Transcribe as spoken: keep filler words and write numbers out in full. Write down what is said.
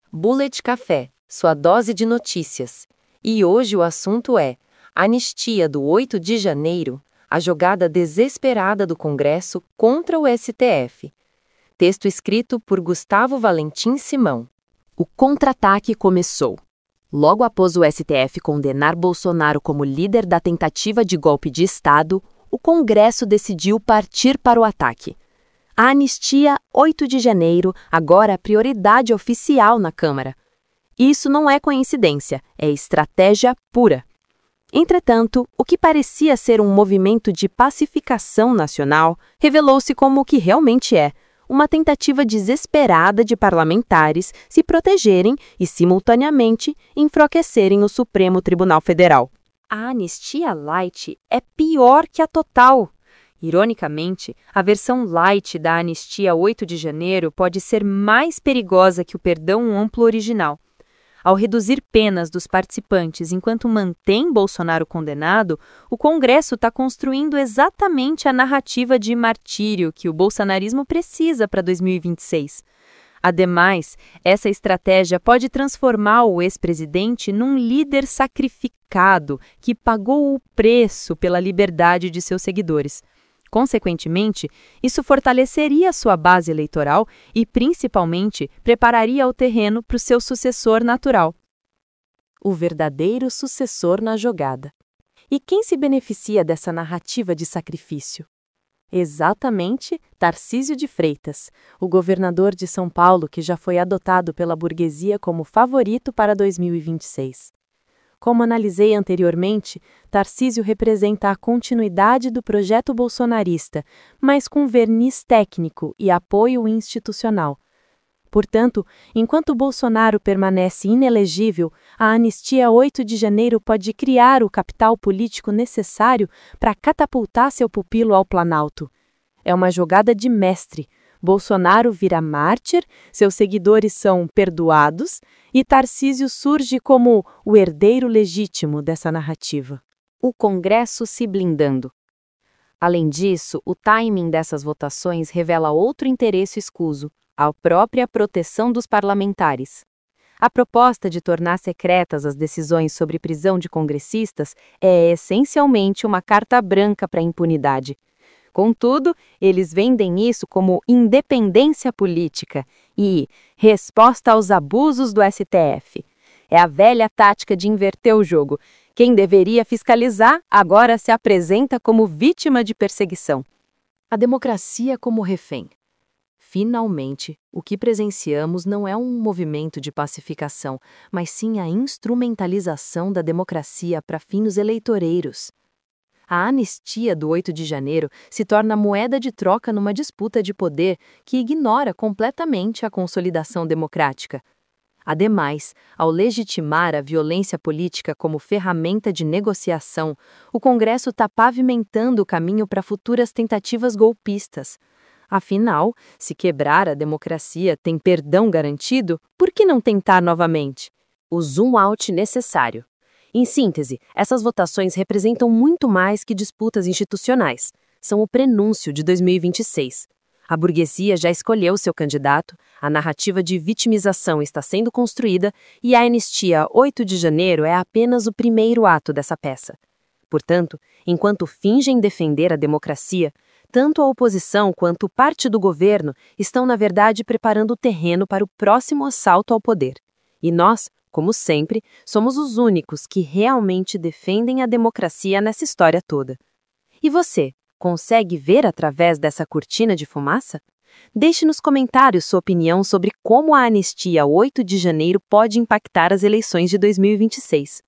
Bullet Café, sua dose de notícias. E hoje o assunto é anistia do oito de janeiro, a jogada desesperada do Congresso contra o S T F. Texto escrito por Gustavo Valentim Simão. O contra-ataque começou. Logo após o S T F condenar Bolsonaro como líder da tentativa de golpe de Estado, o Congresso decidiu partir para o ataque. A anistia oito de janeiro agora é a prioridade oficial na Câmara. Isso não é coincidência, é estratégia pura. Entretanto, o que parecia ser um movimento de pacificação nacional revelou-se como o que realmente é, uma tentativa desesperada de parlamentares se protegerem e, simultaneamente, enfraquecerem o Supremo Tribunal Federal. A anistia light é pior que a total. Ironicamente, a versão light da anistia oito de janeiro pode ser mais perigosa que o perdão amplo original. Ao reduzir penas dos participantes enquanto mantém Bolsonaro condenado, o Congresso está construindo exatamente a narrativa de martírio que o bolsonarismo precisa para dois mil e vinte e seis. Ademais, essa estratégia pode transformar o ex-presidente num líder sacrificado que pagou o preço pela liberdade de seus seguidores. Consequentemente, isso fortaleceria sua base eleitoral e, principalmente, prepararia o terreno para o seu sucessor natural. O verdadeiro sucessor na jogada. E quem se beneficia dessa narrativa de sacrifício? Exatamente Tarcísio de Freitas, o governador de São Paulo que já foi adotado pela burguesia como favorito para dois mil e vinte e seis. Como analisei anteriormente, Tarcísio representa a continuidade do projeto bolsonarista, mas com verniz técnico e apoio institucional. Portanto, enquanto Bolsonaro permanece inelegível, a anistia oito de janeiro pode criar o capital político necessário para catapultar seu pupilo ao Planalto. É uma jogada de mestre. Bolsonaro vira mártir, seus seguidores são perdoados e Tarcísio surge como o herdeiro legítimo dessa narrativa. O Congresso se blindando. Além disso, o timing dessas votações revela outro interesse escuso, a própria proteção dos parlamentares. A proposta de tornar secretas as decisões sobre prisão de congressistas é essencialmente uma carta branca para a impunidade. Contudo, eles vendem isso como independência política e resposta aos abusos do S T F. É a velha tática de inverter o jogo. Quem deveria fiscalizar agora se apresenta como vítima de perseguição. A democracia como refém. Finalmente, o que presenciamos não é um movimento de pacificação, mas sim a instrumentalização da democracia para fins eleitoreiros. A anistia do oito de janeiro se torna moeda de troca numa disputa de poder que ignora completamente a consolidação democrática. Ademais, ao legitimar a violência política como ferramenta de negociação, o Congresso está pavimentando o caminho para futuras tentativas golpistas. Afinal, se quebrar a democracia tem perdão garantido, por que não tentar novamente? O zoom out necessário. Em síntese, essas votações representam muito mais que disputas institucionais. São o prenúncio de dois mil e vinte e seis. A burguesia já escolheu seu candidato, a narrativa de vitimização está sendo construída e a anistia oito de janeiro é apenas o primeiro ato dessa peça. Portanto, enquanto fingem defender a democracia, tanto a oposição quanto parte do governo estão, na verdade, preparando o terreno para o próximo assalto ao poder. E nós, como sempre, somos os únicos que realmente defendem a democracia nessa história toda. E você, consegue ver através dessa cortina de fumaça? Deixe nos comentários sua opinião sobre como a anistia oito de janeiro pode impactar as eleições de dois mil e vinte e seis.